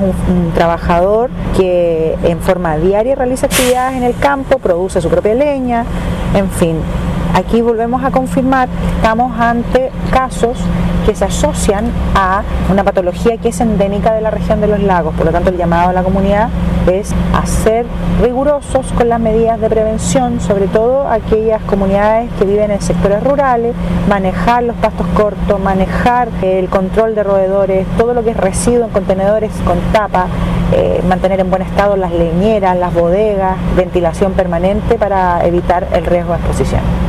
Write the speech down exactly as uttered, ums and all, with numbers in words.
un, un trabajador que en forma diaria realiza actividades en el campo, produce su propia leña, en fin. Aquí volvemos a confirmar que estamos ante casos que se asocian a una patología que es endémica de la región de los lagos. Por lo tanto, el llamado a la comunidad es a ser rigurosos con las medidas de prevención, sobre todo aquellas comunidades que viven en sectores rurales, manejar los pastos cortos, manejar el control de roedores, todo lo que es residuo en contenedores con tapa, eh, mantener en buen estado las leñeras, las bodegas, ventilación permanente para evitar el riesgo de exposición.